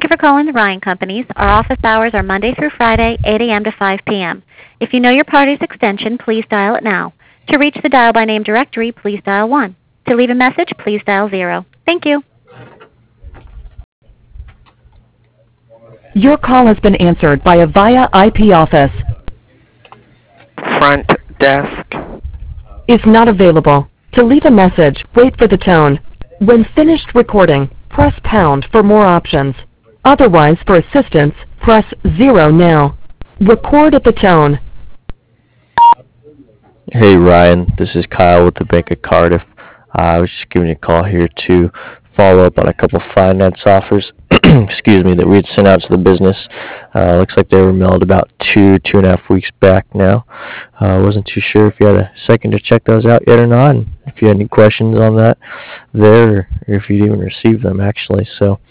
for calling the Ryan Companies. Our office hours are Monday through Friday, 8 a.m. to 5 p.m. If you know your party's extension, please dial it now. To reach the dial by name directory, please dial 1. To leave a message, please dial 0. Thank you. Your call has been answered by a VIA IP office. Front desk. Is not available. To leave a message, wait for the tone. When finished recording, press pound for more options. Otherwise, for assistance, press 0 now. Record at the tone. Hey Ryan, this is Kyle with the Bank of Cardiff. I was just giving you a call here to follow up on a couple finance offers excuse me, that we had sent out to the business. Looks like they were mailed about 2.5 weeks back now. I wasn't too sure if you had a second to check those out yet or not, and if you had any questions on that there, or if you'd even received them actually. So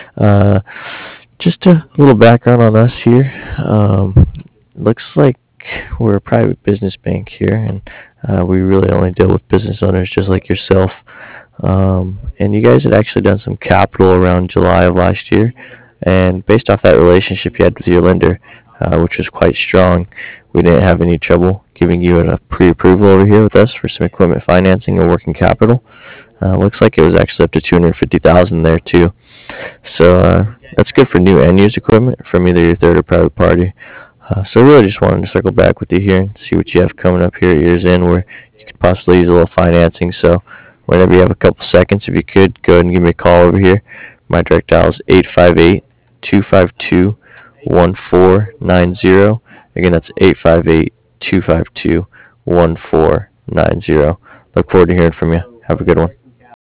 just a little background on us here. Looks like we're a private business bank here, and we really only deal with business owners just like yourself. And you guys had actually done some capital around July of last year, and based off that relationship you had with your lender, which was quite strong, we didn't have any trouble giving you a pre-approval over here with us for some equipment financing and working capital. Looks like it was actually up to $250,000 there too. So that's good for new and used equipment from either your third or private party. So really just wanted to circle back with you here and see what you have coming up here at year's end where you could possibly use a little financing. So whenever you have a couple seconds, if you could, go ahead and give me a call over here. My direct dial is 858-252-1490. Again, that's 858-252-1490. Look forward to hearing from you. Have a good one.